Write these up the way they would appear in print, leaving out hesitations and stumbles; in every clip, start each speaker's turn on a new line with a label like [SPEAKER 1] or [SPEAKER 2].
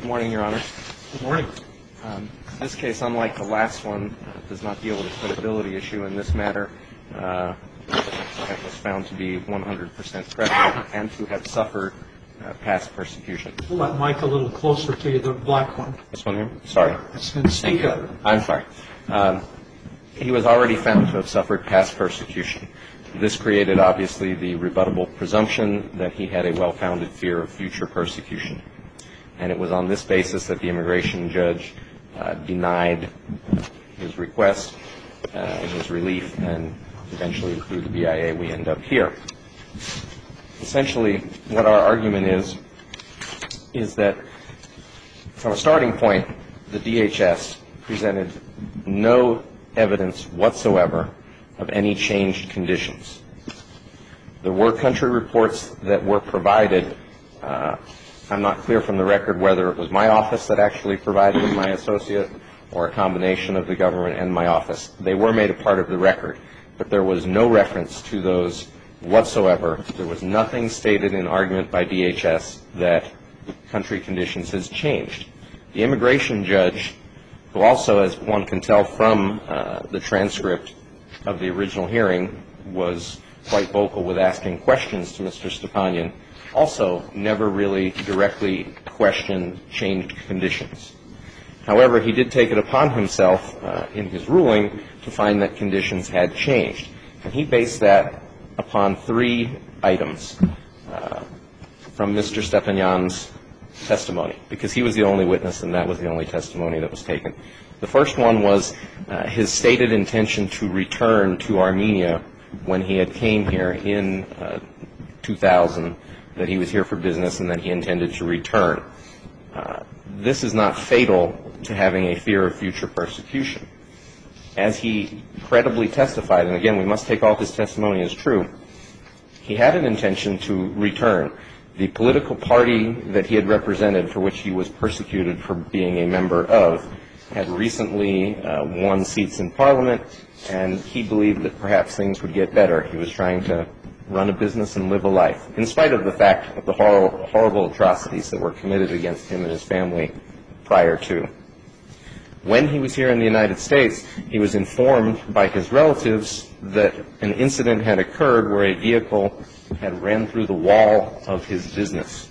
[SPEAKER 1] Good morning, Your Honor.
[SPEAKER 2] Good morning.
[SPEAKER 1] This case, unlike the last one, does not deal with a credibility issue. In this matter, it was found to be 100% credible and to have suffered past persecution.
[SPEAKER 2] We'll let Mike a little closer to you, the black one.
[SPEAKER 1] This one here? Sorry.
[SPEAKER 2] Speak up.
[SPEAKER 1] I'm sorry. He was already found to have suffered past persecution. This created, obviously, the rebuttable presumption that he had a well-founded fear of future persecution. And it was on this basis that the immigration judge denied his request and his relief, and eventually through the BIA we end up here. Essentially, what our argument is that from a starting point, the DHS presented no evidence whatsoever of any changed conditions. There were country reports that were provided. I'm not clear from the record whether it was my office that actually provided my associate or a combination of the government and my office. They were made a part of the record, but there was no reference to those whatsoever. There was nothing stated in argument by DHS that country conditions has changed. The immigration judge, who also, as one can tell from the transcript of the original hearing, was quite vocal with asking questions to Mr. Stepanian, also never really directly questioned changed conditions. However, he did take it upon himself in his ruling to find that conditions had changed. And he based that upon three items from Mr. Stepanian's testimony, because he was the only witness and that was the only testimony that was taken. The first one was his stated intention to return to Armenia when he had came here in 2000, that he was here for business and that he intended to return. This is not fatal to having a fear of future persecution. As he credibly testified, and again, we must take all his testimony as true, he had an intention to return. The political party that he had represented, for which he was persecuted for being a member of, had recently won seats in Parliament, and he believed that perhaps things would get better. He was trying to run a business and live a life, in spite of the fact of the horrible atrocities that were committed against him and his family prior to. When he was here in the United States, he was informed by his relatives that an incident had occurred where a vehicle had ran through the wall of his business.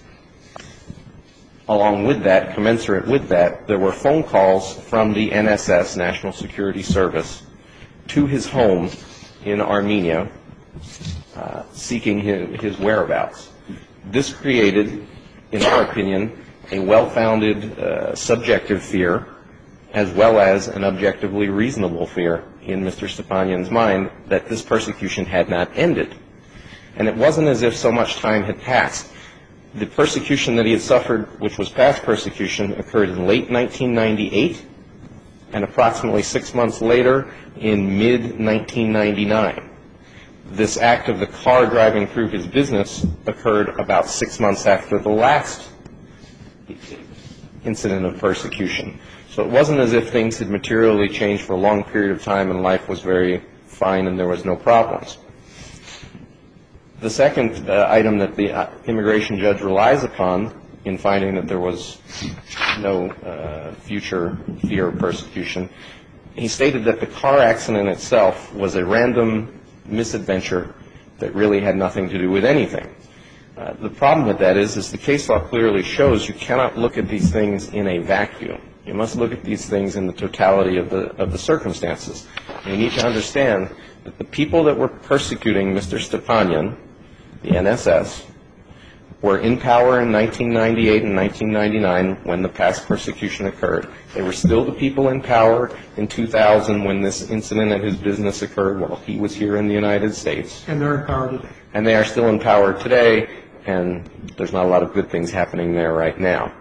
[SPEAKER 1] Along with that, commensurate with that, there were phone calls from the NSS, National Security Service, to his home in Armenia, seeking his whereabouts. This created, in our opinion, a well-founded subjective fear, as well as an objectively reasonable fear in Mr. Stepanian's mind that this persecution had not ended. And it wasn't as if so much time had passed. The persecution that he had suffered, which was past persecution, occurred in late 1998, and approximately 6 months later in mid-1999. This act of the car driving through his business occurred about 6 months after the last incident of persecution. So it wasn't as if things had materially changed for a long period of time and life was very fine and there was no problems. The second item that the immigration judge relies upon in finding that there was no future fear of persecution, he stated that the car accident itself was a random misadventure that really had nothing to do with anything. The problem with that is the case law clearly shows you cannot look at these things in a vacuum. You must look at these things in the totality of the circumstances. You need to understand that the people that were persecuting Mr. Stepanian, the NSS, were in power in 1998 and 1999 when the past persecution occurred. They were still the people in power in 2000 when this incident at his business occurred while he was here in the United States.
[SPEAKER 2] And they're in power today.
[SPEAKER 1] And they are still in power today, and there's not a lot of good things happening there right now.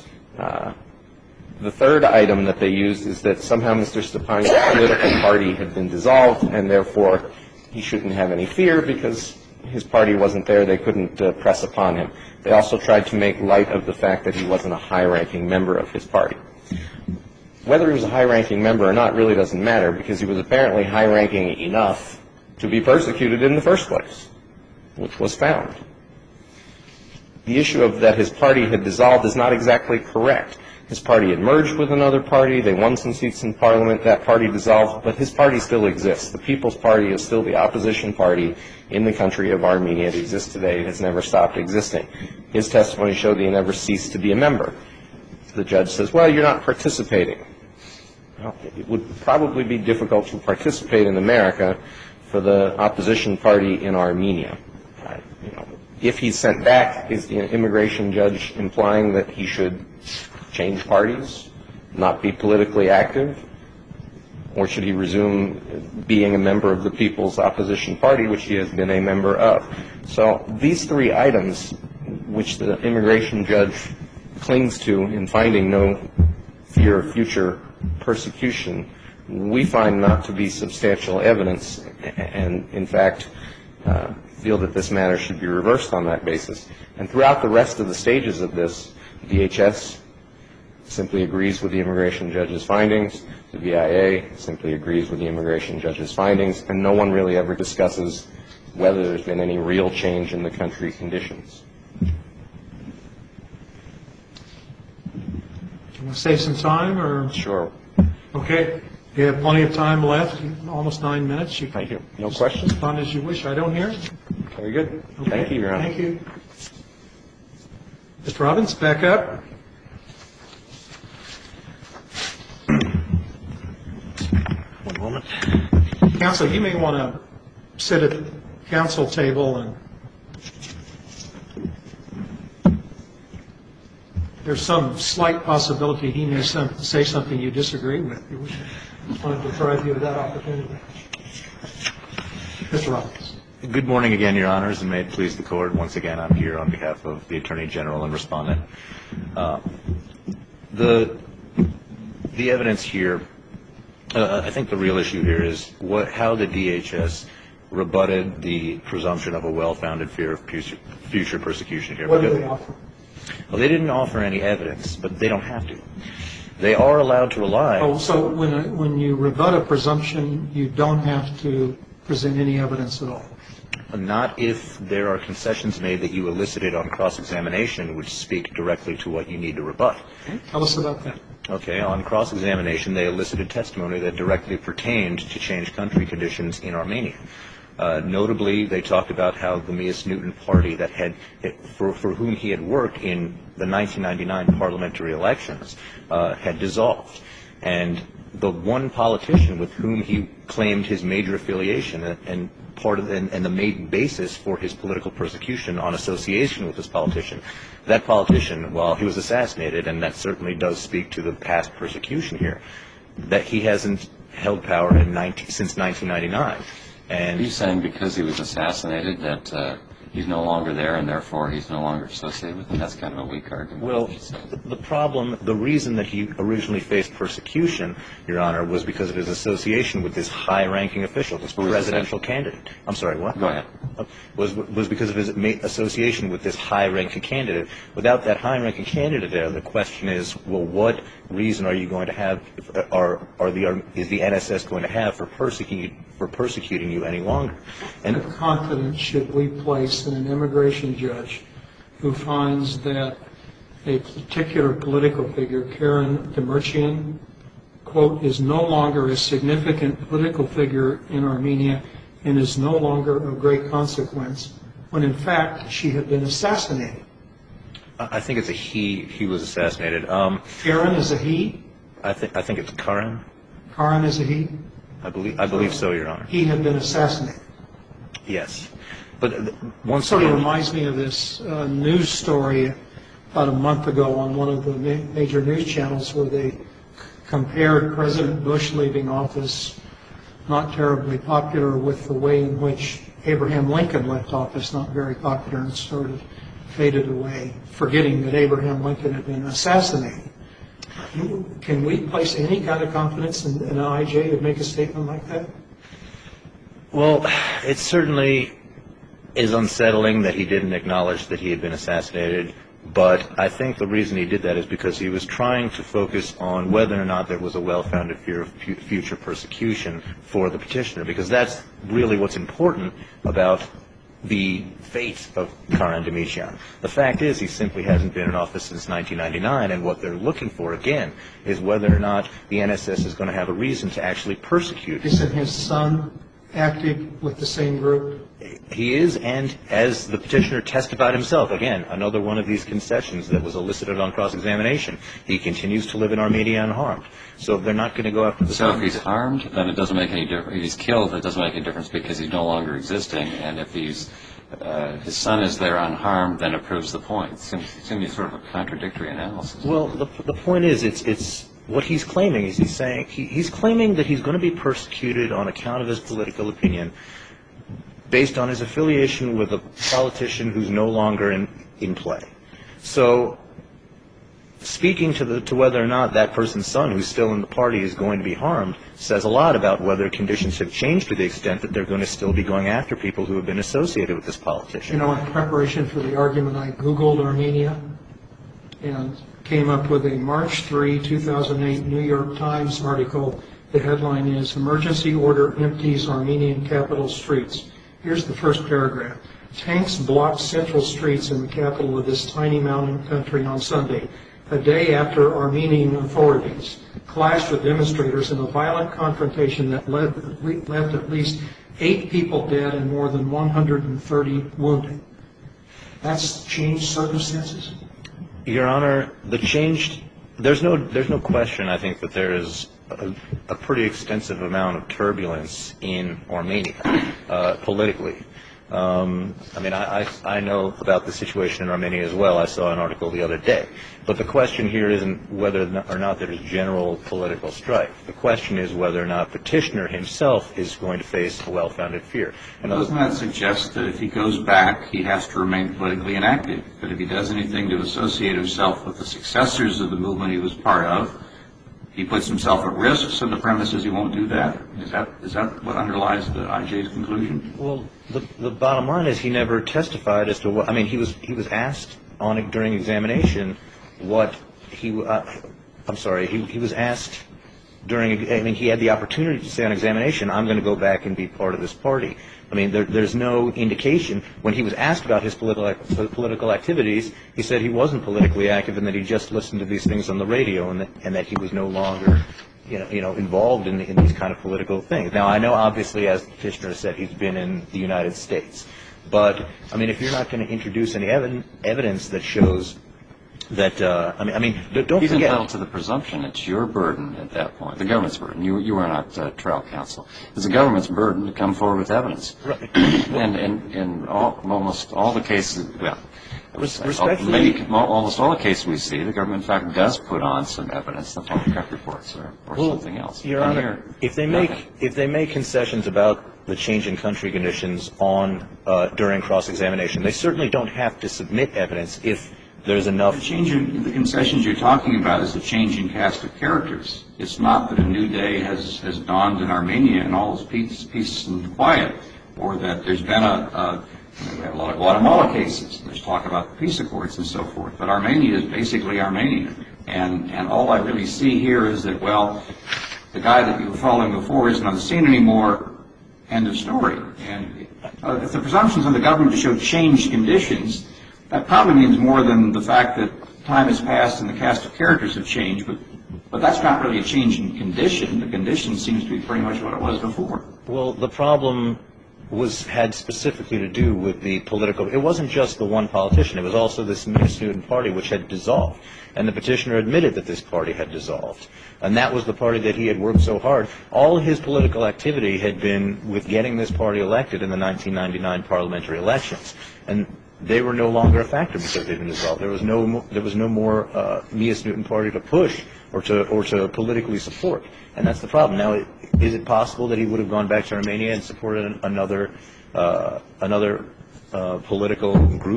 [SPEAKER 1] The third item that they used is that somehow Mr. Stepanian's political party had been dissolved, and therefore he shouldn't have any fear because his party wasn't there. They couldn't press upon him. They also tried to make light of the fact that he wasn't a high-ranking member of his party. Whether he was a high-ranking member or not really doesn't matter because he was apparently high-ranking enough to be persecuted in the first place, which was found. the issue of that his party had dissolved is not exactly correct. His party had merged with another party. They won some seats in Parliament. That party dissolved, but his party still exists. The People's Party is still the opposition party in the country of Armenia. It exists today. It has never stopped existing. His testimony showed that he never ceased to be a member. The judge says, well, you're not participating. Well, it would probably be difficult to participate in America for the opposition party in Armenia. If he's sent back, is the immigration judge implying that he should change parties, not be politically active, or should he resume being a member of the People's Opposition Party, which he has been a member of? So these three items, which the immigration judge clings to in finding no fear of future persecution, we find not to be substantial evidence, and in fact feel that this matter should be reversed on that basis. And throughout the rest of the stages of this, DHS simply agrees with the immigration judge's findings, the BIA simply agrees with the immigration judge's findings, and no one really ever discusses whether there's been any real change in the country conditions.
[SPEAKER 2] Do you want to save some time, or?
[SPEAKER 1] Sure.
[SPEAKER 2] Okay. You have plenty of time left, almost 9 minutes.
[SPEAKER 1] Thank you. No questions?
[SPEAKER 2] Respond as you wish. I don't hear.
[SPEAKER 1] Very good.
[SPEAKER 2] Okay.
[SPEAKER 1] Thank you, Your Honor.
[SPEAKER 2] Thank you. Mr. Robbins, back up.
[SPEAKER 3] One moment.
[SPEAKER 2] Counsel, you may want to sit at the counsel table, and there's some slight possibility he may say something you disagree with. You wanted to provide you with that opportunity. Mr. Robbins.
[SPEAKER 3] Good morning again, Your Honors, and may it please the Court. Once again, I'm here on behalf of the Attorney General and Respondent. The evidence here, I think the real issue here is how the DHS rebutted the presumption of a well-founded fear of future persecution here.
[SPEAKER 2] What did they offer?
[SPEAKER 3] Well, they didn't offer any evidence, but they don't have to. They are allowed to rely.
[SPEAKER 2] Oh, so when you rebut a presumption, you don't have to present any evidence at all?
[SPEAKER 3] Not if there are concessions made that you elicited on cross-examination which speak directly to what you need to rebut.
[SPEAKER 2] Okay. Tell us about that.
[SPEAKER 3] Okay, on cross-examination, they elicited testimony that directly pertained to changed country conditions in Armenia. Notably, they talked about how the Mias Newton party that for whom he had worked in the 1999 parliamentary elections had dissolved. And the one politician with whom he claimed his major affiliation and the main basis for his political persecution on association with this politician, that politician, while he was assassinated, and that certainly does speak to the past persecution here, that he hasn't held power since 1999. And
[SPEAKER 4] are you saying because he was assassinated that he's no longer there and therefore he's no longer associated with him? That's kind of a weak argument.
[SPEAKER 3] Well, the reason that he originally faced persecution, Your Honor, was because of his association with this high-ranking official, this presidential candidate. I'm sorry, what?
[SPEAKER 4] Go ahead.
[SPEAKER 3] Was because of his association with this high-ranking candidate. Without that high-ranking candidate there, the question is, well, what reason are you going to have, is the NSS going to have for persecuting you any longer?
[SPEAKER 2] And what confidence should we place in an immigration judge who finds that a particular political figure, Karen Demirchian, quote, is no longer a significant political figure in Armenia and is no longer of great consequence, when in fact she had been assassinated?
[SPEAKER 3] I think it's a he. He was assassinated.
[SPEAKER 2] Karen is a he?
[SPEAKER 3] I think it's Karen.
[SPEAKER 2] Karen is a he?
[SPEAKER 3] I believe so, Your Honor.
[SPEAKER 2] He had been assassinated.
[SPEAKER 3] Yes. But once
[SPEAKER 2] Sort of
[SPEAKER 3] again,
[SPEAKER 2] reminds me of this news story about a month ago on one of the major news channels where they compared President Bush leaving office, not terribly popular, with the way in which Abraham Lincoln left office, not very popular, and sort of faded away, forgetting that Abraham Lincoln had been assassinated. Can we place any kind of confidence in an IJ to make a statement like that?
[SPEAKER 3] well, it certainly is unsettling that he didn't acknowledge that he had been assassinated, but I think the reason he did that is because he was trying to focus on whether or not there was a well-founded fear of future persecution for the petitioner, because that's really what's important about the fate of Karan Demirciyan. The fact is he simply hasn't been in office since 1999, and what they're looking for, again, is whether or not the NSS is going to have a reason to actually persecute him.
[SPEAKER 2] Isn't his son active with the same group?
[SPEAKER 3] He is, and as the petitioner testified himself, again, another one of these concessions that was elicited on cross-examination, he continues to live in Armenia unharmed. So they're not going to go after the
[SPEAKER 4] So
[SPEAKER 3] son.
[SPEAKER 4] if he's harmed, then it doesn't make any difference. If he's killed, it doesn't make any difference because he's no longer existing. And if his son is there unharmed, then it proves the point. It seems to me sort of a contradictory analysis.
[SPEAKER 3] Well, the point is, it's what he's claiming is he's claiming that he's going to be persecuted on account of his political opinion based on his affiliation with a politician who's no longer in play. So speaking to whether or not that person's son who's still in the party is going to be harmed says a lot about whether conditions have changed to the extent that they're going to still be going after people who have been associated with this politician.
[SPEAKER 2] You know, in preparation for the argument, I Googled Armenia and came up with a March 3, 2008 New York Times article. The headline is, "Emergency Order Empties Armenian Capital Streets." Here's the first paragraph. Tanks blocked central streets in the capital of this tiny mountain country on Sunday, a day after Armenian authorities clashed with demonstrators in a violent confrontation that left at least 8 people dead and more than 130 wounded. That's changed circumstances?
[SPEAKER 3] Your Honor, there's no question, I think, that there is a pretty extensive amount of turbulence in Armenia politically. I mean, I know about the situation in Armenia as well. I saw an article the other day. But the question here isn't whether or not there is general political strife. The question is whether or not Petitioner himself is going to face a well-founded fear. And
[SPEAKER 5] doesn't that suggest that if he goes back, he has to remain politically inactive? That if he does anything to associate himself with the successors of the movement he was part of, he puts himself at risk, so the premise is he won't do that? Is that what underlies the IJ's conclusion?
[SPEAKER 3] Well, the bottom line is he never testified as to what. I mean, he was asked during examination what he. I'm sorry, he was asked during. I mean, he had the opportunity to say on examination, "I'm going to go back and be part of this party." I mean, there's no indication. When he was asked about his political activities, he said he wasn't politically active and that he just listened to these things on the radio and that he was no longer, involved in these kind of political things. Now, I know, obviously, as the petitioner said, he's been in the United States. But, I mean, if you're not going to introduce any evidence that shows that, don't
[SPEAKER 4] He's
[SPEAKER 3] forget.
[SPEAKER 4] entitled to the presumption. It's your burden at that point, the government's burden. You are not trial counsel. It's the government's burden to come forward with evidence.
[SPEAKER 3] Right.
[SPEAKER 4] And in almost all the cases,
[SPEAKER 3] Respectfully,
[SPEAKER 4] almost all the cases we see, the government, in fact, does put on some evidence, the photograph reports or something else.
[SPEAKER 3] Your Honor, if they make concessions about the change in country conditions during cross-examination, they certainly don't have to submit evidence if there's enough.
[SPEAKER 5] The concessions you're talking about is a change in cast of characters. It's not that a new day has dawned in Armenia and all is peace and quiet, or that there's been we have a lot of Guatemala cases. There's talk about the peace accords and so forth. But Armenia is basically Armenia. And all I really see here is that, well, the guy that you were following before isn't on the scene anymore. End of story. And if the presumption's on the government to show changed conditions, that probably means more than the fact that time has passed and the cast of characters have changed. But that's not really a change in condition. The condition seems to be pretty much what it was before.
[SPEAKER 3] Well, the problem had specifically to do with the political. It wasn't just the one politician. It was also this Newton party which had dissolved. And the petitioner admitted that this party had dissolved. And that was the party that he had worked so hard. All his political activity had been with getting this party elected in the 1999 parliamentary elections. And they were no longer a factor because they'd been dissolved. There was no more Mias Newton party to push or to politically support. And that's the problem. Now, is it possible that he would have gone back to Armenia and supported another political group?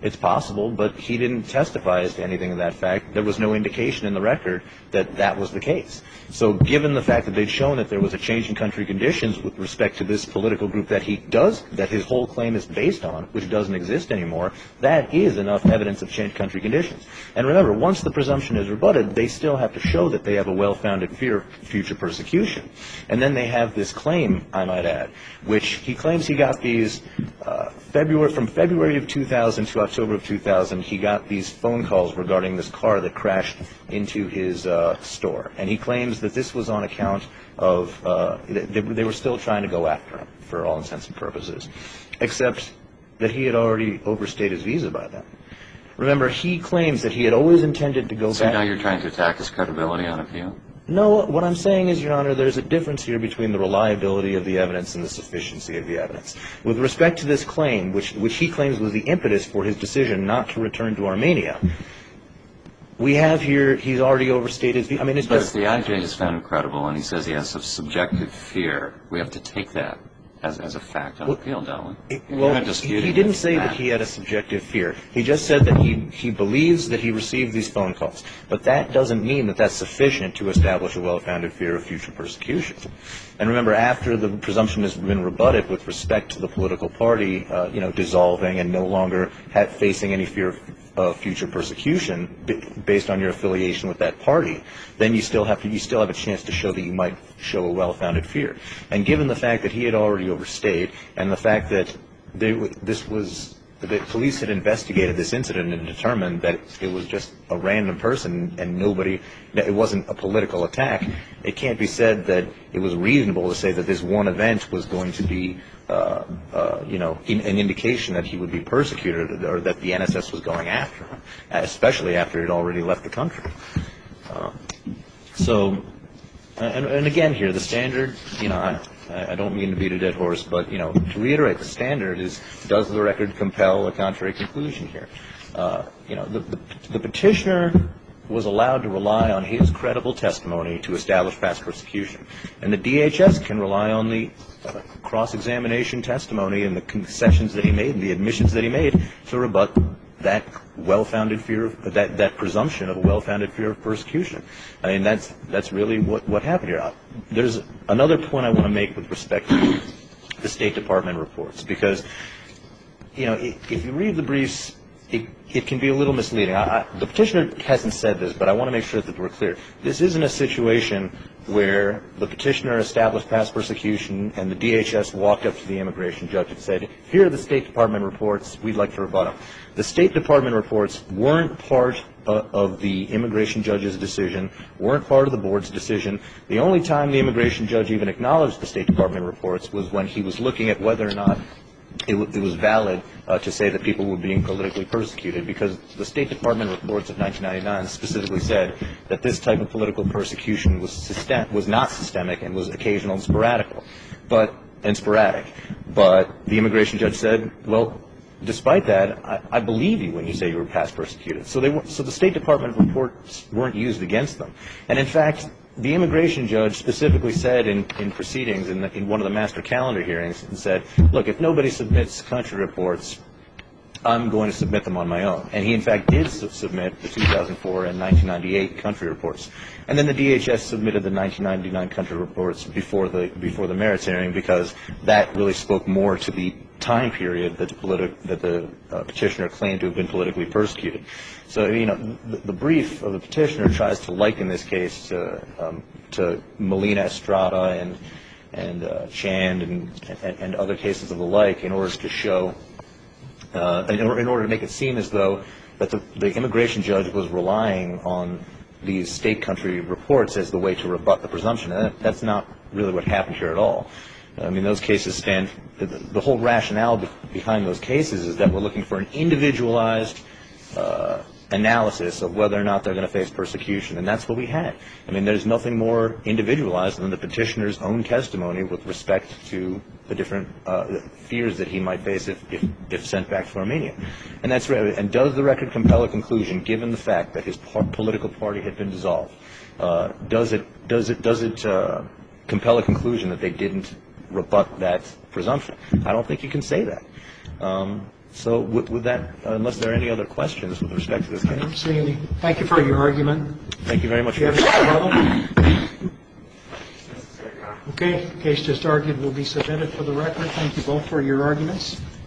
[SPEAKER 3] It's possible, but he didn't testify as to anything of that fact. There was no indication in the record that that was the case. So given the fact that they'd shown that there was a change in country conditions with respect to this political group that that his whole claim is based on, which doesn't exist anymore, that is enough evidence of changed country conditions. And remember, once the presumption is rebutted, they still have to show that they have a well-founded fear of future persecution. And then they have this claim, I might add, which he claims he got these from February of 2000 to October of 2000, he got these phone calls regarding this car that crashed into his store. And he claims that this was on account of, they were still trying to go after him for all intents and purposes, except that he had already overstayed his visa by then. Remember, he claims that he had always intended to go back.
[SPEAKER 4] So now you're trying to attack his credibility on appeal?
[SPEAKER 3] No, what I'm saying is, Your Honor, there's a difference here between the reliability of the evidence and the sufficiency of the evidence. With respect to this claim, which he claims was the impetus for his decision not to return to Armenia, we have here, he's already overstated. I mean, it's
[SPEAKER 4] but
[SPEAKER 3] just...
[SPEAKER 4] if the IJ is found credible and he says he has a subjective fear, we have to take that as a fact on appeal, don't we?
[SPEAKER 3] Well, he didn't say that he had a subjective fear. He just said that he believes that he received these phone calls. But that doesn't mean that that's sufficient to establish a well-founded fear of future persecution. And remember, after the presumption has been rebutted with respect to the political party, dissolving and no longer facing any fear of future persecution based on your affiliation with that party, then you still have a chance to show that you might show a well-founded fear. And given the fact that he had already overstayed, and the fact that the police had investigated this incident and determined that it was just a random person and it wasn't a political attack, it can't be said that it was reasonable to say that this one event was going to be an indication that he would be persecuted or that the NSS was going after him, especially after he had already left the country. And again here, the standard, I don't mean to beat a dead horse, but, to reiterate, the standard is, does the record compel a contrary conclusion here? The petitioner was allowed to rely on his credible testimony to establish past persecution. And the DHS can rely on the cross-examination testimony and the concessions that he made and the admissions that he made to rebut that well-founded fear of that presumption of a well-founded fear of persecution. I mean, that's really what happened here. There's another point I want to make with respect to the State Department reports, because if you read the briefs, it can be a little misleading. The petitioner hasn't said this, but I want to make sure that we're clear. This isn't a situation where the petitioner established past persecution and the DHS walked up to the immigration judge and said, here are the State Department reports, we'd like to rebut them. The State Department reports weren't part of the immigration judge's decision, weren't part of the board's decision. The only time the immigration judge even acknowledged the State Department reports was when he was looking at whether or not it was valid to say that people were being politically persecuted, because the State Department reports of 1999 specifically said that this type of political persecution was not systemic and was occasional and sporadic. But the immigration judge said, well, despite that, I believe you when you say you were past persecuted. So the State Department reports weren't used against them. And in fact, the immigration judge specifically said in proceedings in one of the master calendar hearings and said, look, if nobody submits country reports, I'm going to submit them on my own. And he, in fact, did submit the 2004 and 1998 country reports. And then the DHS submitted the 1999 country reports before the merits hearing, because that really spoke more to the time period that the petitioner claimed to have been politically persecuted. So, the brief of the petitioner tries to liken this case to Molina Estrada and Chand and other cases of the like in order to show, in order to make it seem as though that the immigration judge was relying on these state country reports as the way to rebut the presumption. And that's not really what happened here at all. I mean, those cases the whole rationale behind those cases is that we're looking for an individualized analysis of whether or not they're going to face persecution, and that's what we had. I mean, there's nothing more individualized than the petitioner's own testimony with respect to the different fears that he might face if sent back to Armenia. And that's right. And does the record compel a conclusion, given the fact that his political party had been dissolved? Does it compel a conclusion that they didn't rebut that presumption? I don't think you can say that. So with that, unless there are any other questions with respect to this
[SPEAKER 2] I don't
[SPEAKER 3] case.
[SPEAKER 2] see any. Thank you for your argument.
[SPEAKER 3] Thank you very much.
[SPEAKER 2] Do you have a rebuttal? Okay, the case just argued will be submitted for the record. Thank you both for your arguments.